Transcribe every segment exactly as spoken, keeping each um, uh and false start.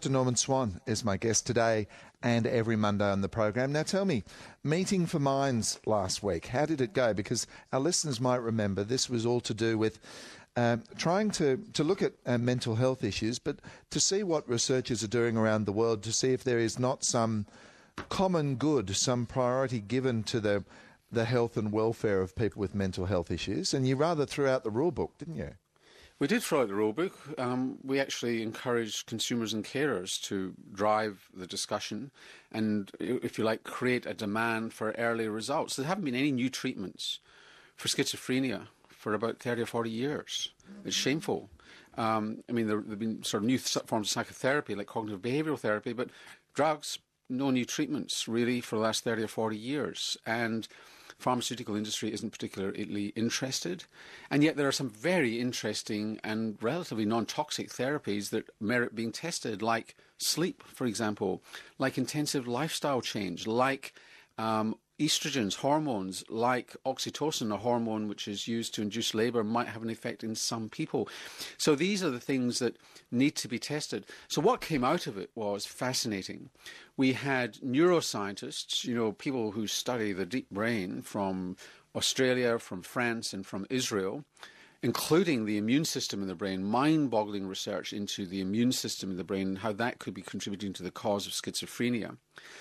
Doctor Norman Swan is my guest today and every Monday on the program. Now tell me, Meeting for Minds last week, how did it go? Because our listeners might remember this was all to do with uh, trying to, to look at uh, mental health issues, but to see what researchers are doing around the world to see if there is not some common good, some priority given to the, the health and welfare of people with mental health issues. And you rather threw out the rule book, didn't you? We did throw out the rule book. Um, we actually encouraged consumers and carers to drive the discussion and, if you like, create a demand for early results. There haven't been any new treatments for schizophrenia for about thirty or forty years. It's shameful. Um, I mean, there have been sort of new forms of psychotherapy, like cognitive behavioural therapy, but drugs, no new treatments, really, for the last thirty or forty years. And pharmaceutical industry isn't particularly interested. And yet there are some very interesting and relatively non-toxic therapies that merit being tested, like sleep, for example, like intensive lifestyle change, like um, estrogens, hormones, like oxytocin, a hormone which is used to induce labour, might have an effect in some people. So these are the things that need to be tested. So what came out of it was fascinating. We had neuroscientists, you know, people who study the deep brain from Australia, from France, and from Israel, including the immune system in the brain, mind-boggling research into the immune system in the brain and how that could be contributing to the cause of schizophrenia.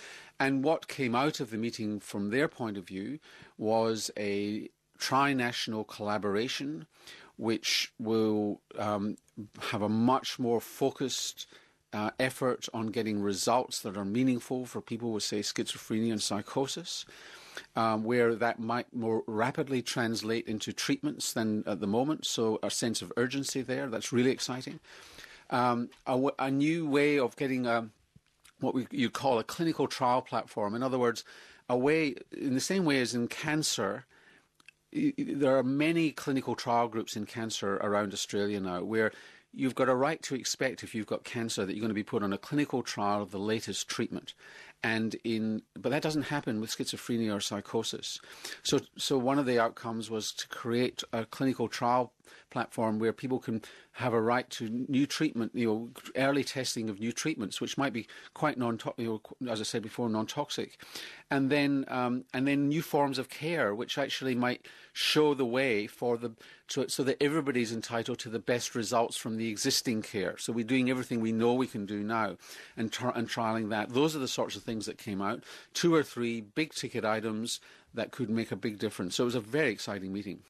And what came out of the meeting from their point of view was a tri-national collaboration which will um, have a much more focused uh, effort on getting results that are meaningful for people with, say, schizophrenia and psychosis, um, where that might more rapidly translate into treatments than at the moment. So a sense of urgency there, that's really exciting. Um, a, a new way of getting a what we, you call a clinical trial platform. In other words, a way, in the same way as in cancer, there are many clinical trial groups in cancer around Australia now where you've got a right to expect, if you've got cancer, that you're going to be put on a clinical trial of the latest treatment. And in, but that doesn't happen with schizophrenia or psychosis. So, so one of the outcomes was to create a clinical trial platform where people can have a right to new treatment, you know, early testing of new treatments, which might be quite non, you know, as I said before, non-toxic, and then um, and then new forms of care, which actually might show the way for the so, so that everybody's entitled to the best results from the existing care. So we're doing everything we know we can do now, and tr- and trialing that. Those are the sorts of things that came out. Two or three big ticket items that could make a big difference. So it was a very exciting meeting.